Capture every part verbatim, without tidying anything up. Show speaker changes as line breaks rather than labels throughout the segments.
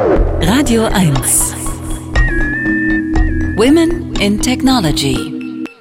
Radio eins. Women in Technology.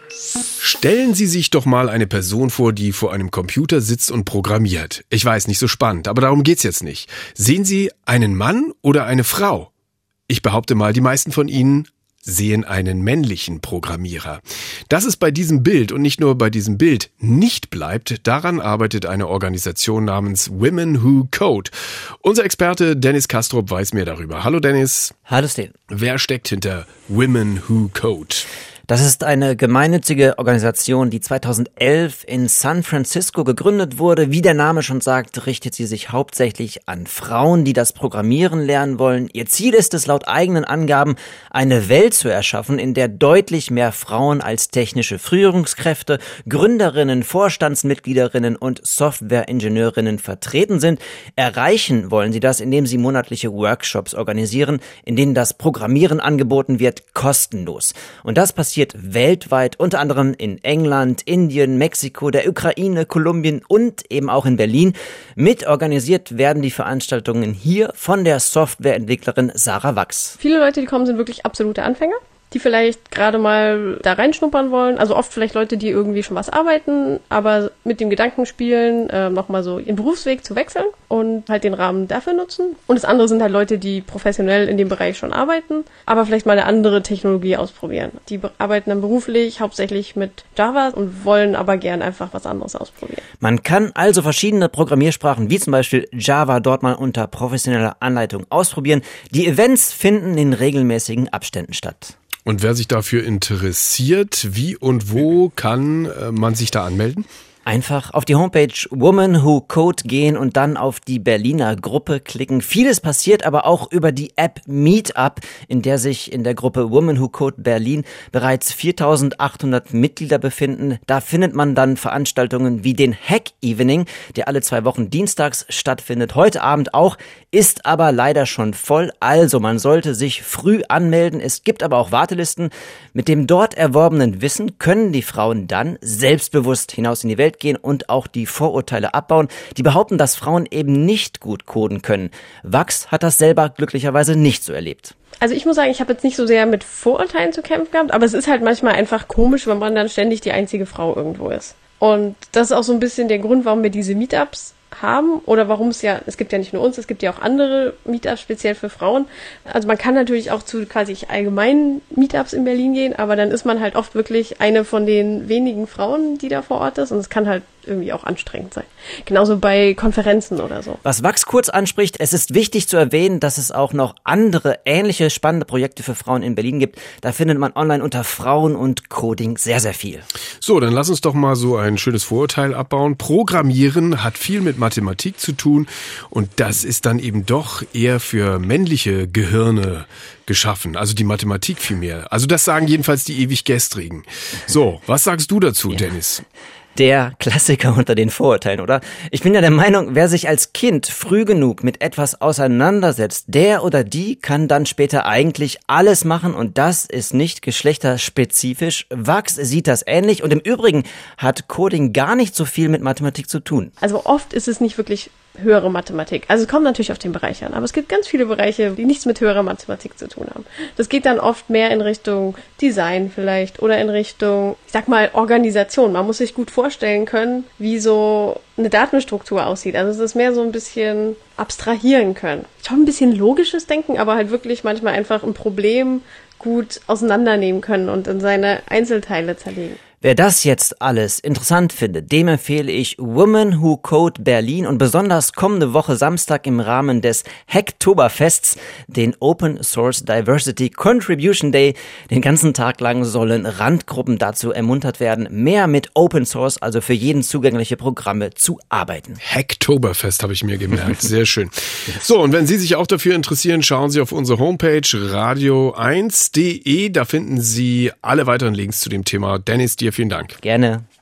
Stellen Sie sich doch mal eine Person vor, die vor einem Computer sitzt und programmiert. Ich weiß, nicht so spannend, aber darum geht's jetzt nicht. Sehen Sie einen Mann oder eine Frau? Ich behaupte mal, die meisten von Ihnen sehen einen männlichen Programmierer. Dass es bei diesem Bild und nicht nur bei diesem Bild nicht bleibt, daran arbeitet eine Organisation namens Women Who Code. Unser Experte Dennis Kastrup weiß mehr darüber. Hallo Dennis.
Hallo Sten.
Wer steckt hinter Women Who Code?
Das ist eine gemeinnützige Organisation, die zweitausendelf in San Francisco gegründet wurde. Wie der Name schon sagt, richtet sie sich hauptsächlich an Frauen, die das Programmieren lernen wollen. Ihr Ziel ist es, laut eigenen Angaben, eine Welt zu erschaffen, in der deutlich mehr Frauen als technische Führungskräfte, Gründerinnen, Vorstandsmitgliederinnen und Software-Ingenieurinnen vertreten sind. Erreichen wollen sie das, indem sie monatliche Workshops organisieren, in denen das Programmieren angeboten wird, kostenlos. Und das passiert weltweit, unter anderem in England, Indien, Mexiko, der Ukraine, Kolumbien und eben auch in Berlin. Mitorganisiert werden die Veranstaltungen hier von der Softwareentwicklerin Sarah Wachs.
Viele Leute, die kommen, sind wirklich absolute Anfänger, die vielleicht gerade mal da reinschnuppern wollen. Also oft vielleicht Leute, die irgendwie schon was arbeiten, aber mit dem Gedanken spielen, äh, nochmal so ihren Berufsweg zu wechseln und halt den Rahmen dafür nutzen. Und das andere sind halt Leute, die professionell in dem Bereich schon arbeiten, aber vielleicht mal eine andere Technologie ausprobieren. Die be- arbeiten dann beruflich hauptsächlich mit Java und wollen aber gern einfach was anderes ausprobieren.
Man kann also verschiedene Programmiersprachen wie zum Beispiel Java dort mal unter professioneller Anleitung ausprobieren. Die Events finden in regelmäßigen Abständen statt.
Und wer sich dafür interessiert, wie und wo kann äh, man sich da anmelden?
Einfach auf die Homepage Women Who Code gehen und dann auf die Berliner Gruppe klicken. Vieles passiert aber auch über die App Meetup, in der sich in der Gruppe Women Who Code Berlin bereits viertausendachthundert Mitglieder befinden. Da findet man dann Veranstaltungen wie den Hack Evening, der alle zwei Wochen dienstags stattfindet. Heute Abend auch, ist aber leider schon voll. Also man sollte sich früh anmelden. Es gibt aber auch Wartelisten. Mit dem dort erworbenen Wissen können die Frauen dann selbstbewusst hinaus in die Welt gehen und auch die Vorurteile abbauen, die behaupten, dass Frauen eben nicht gut coden können. Wachs hat das selber glücklicherweise nicht so erlebt.
Also ich muss sagen, ich habe jetzt nicht so sehr mit Vorurteilen zu kämpfen gehabt, aber es ist halt manchmal einfach komisch, wenn man dann ständig die einzige Frau irgendwo ist. Und das ist auch so ein bisschen der Grund, warum wir diese Meetups haben oder warum es ja, es gibt ja nicht nur uns, es gibt ja auch andere Meetups speziell für Frauen. Also man kann natürlich auch zu quasi allgemeinen Meetups in Berlin gehen, aber dann ist man halt oft wirklich eine von den wenigen Frauen, die da vor Ort ist und es kann halt irgendwie auch anstrengend sein. Genauso bei Konferenzen oder so.
Was Wachs kurz anspricht, es ist wichtig zu erwähnen, dass es auch noch andere ähnliche spannende Projekte für Frauen in Berlin gibt. Da findet man online unter Frauen und Coding sehr, sehr viel.
So, dann lass uns doch mal so ein schönes Vorurteil abbauen. Programmieren hat viel mit Mathematik zu tun und das ist dann eben doch eher für männliche Gehirne geschaffen, also die Mathematik viel mehr. Also das sagen jedenfalls die ewig Gestrigen. So, was sagst du dazu, ja. Dennis?
Der Klassiker unter den Vorurteilen, oder? Ich bin ja der Meinung, wer sich als Kind früh genug mit etwas auseinandersetzt, der oder die kann dann später eigentlich alles machen und das ist nicht geschlechterspezifisch. Wachs sieht das ähnlich und im Übrigen hat Coding gar nicht so viel mit Mathematik zu tun.
Also oft ist es nicht wirklich höhere Mathematik. Also es kommt natürlich auf den Bereich an, aber es gibt ganz viele Bereiche, die nichts mit höherer Mathematik zu tun haben. Das geht dann oft mehr in Richtung Design vielleicht oder in Richtung, ich sag mal, Organisation. Man muss sich gut vorstellen können, wie so eine Datenstruktur aussieht. Also es ist mehr so ein bisschen abstrahieren können. Schon ein bisschen logisches Denken, aber halt wirklich manchmal einfach ein Problem gut auseinandernehmen können und in seine Einzelteile zerlegen.
Wer das jetzt alles interessant findet, dem empfehle ich Women Who Code Berlin und besonders kommende Woche Samstag im Rahmen des Hacktoberfests, den Open Source Diversity Contribution Day. Den ganzen Tag lang sollen Randgruppen dazu ermuntert werden, mehr mit Open Source, also für jeden zugängliche Programme, zu arbeiten.
Hacktoberfest habe ich mir gemerkt. Sehr schön. So, und wenn Sie sich auch dafür interessieren, schauen Sie auf unsere Homepage radio eins punkt de. Da finden Sie alle weiteren Links zu dem Thema. Dennis, dir vielen Dank.
Gerne.